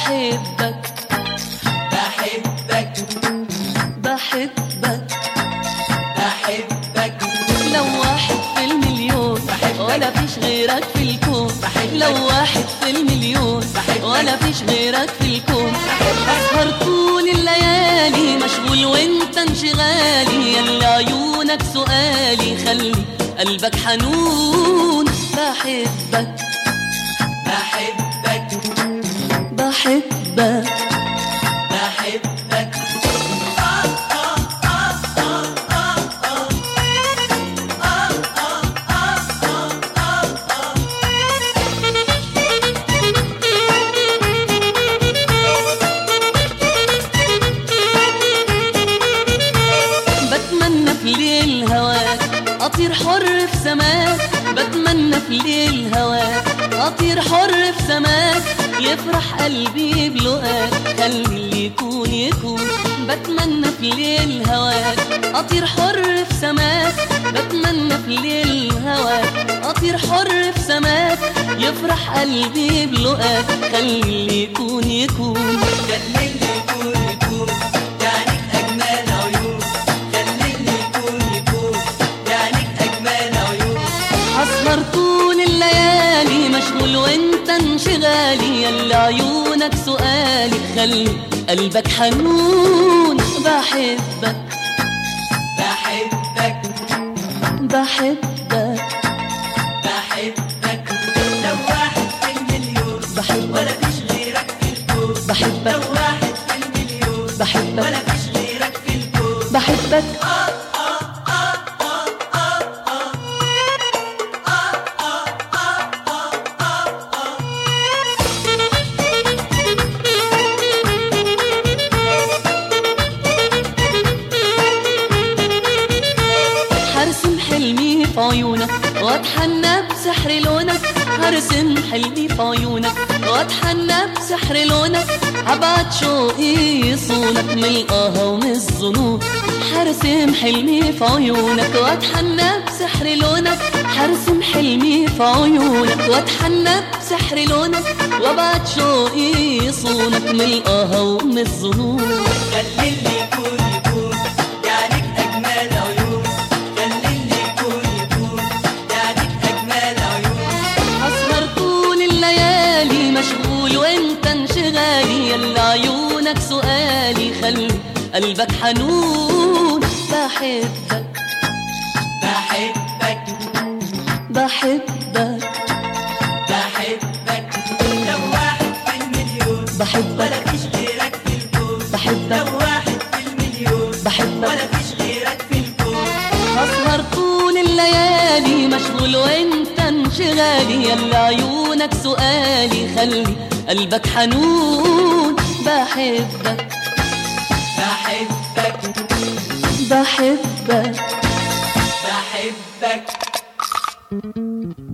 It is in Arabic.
بحبك بحبك بحبك بحبك لو واحد في المليون بحبك. ولا فيش غيرك في الكون بحبك. لو واحد في المليون بحبك. ولا فيش غيرك في الكون بحبك. أسهر طول الليالي مشغول وانت انشغالي ياللي عيونك سؤالي خلي قلبك حنون بحبك بحبك بحبك بحبك بتمنى في ليل هواك أطير حر في سماك بتمنى في ليل هواك أطير حر في سماك يفرح قلبي بلقاك خلي اللي يكون يكون بتمنى في ليل هواك أطير حر في سماك بتمنى في ليل هواك أطير حر في سماك يفرح قلبي بلقاك خلي اللي يكون يكون خليني يكون يكون يعنيك أجمل عيون خليني يكون يكون يعنيك أجمل عيون أسهر طول الليالي مشغول وانت انشغالي ياللي عيونك سؤالي خلي قلبك حنون بحبك بحبك بحبك بحبك لو واحد في المليون بحبك. ولا فيش غيرك في الكون بحبك. لو واحد في المليون بحبك. ولا فيش غيرك في الكون بحبك هرسم حلمي في عيونك واتحنى بسحر لونك هرسم حلمي في عيونك واتحنى بسحر لونك هبعت شوقي يصونك من القهوة ومن الظنون هرسم حلمي في عيونك واتحنى بسحر لونك هرسم حلمي في عيونك واتحنى بسحر لونك وابعت شوقي يصونك من القهوة ومن الظنون خليني يكون يكون يعنيك أجمل عيون خليني يكون يكون يعنيك أجمل عيون أسهر طول الليالي مشغول وانت انشغالي ياللي عيونك سؤالي خلي قلبك حنون بحبك بحبك بحبك بحبك لو واحد في المليون بحبك. ولا فيش غيرك في الكون بحبك. لو واحد في المليون بحبك. ولا فيش غيرك في الكون أسهر طول الليالي مشغول وانت انشغالي ياللي عيونك سؤالي خلي قلبك حنون بحبك بحبك بحبك بحبك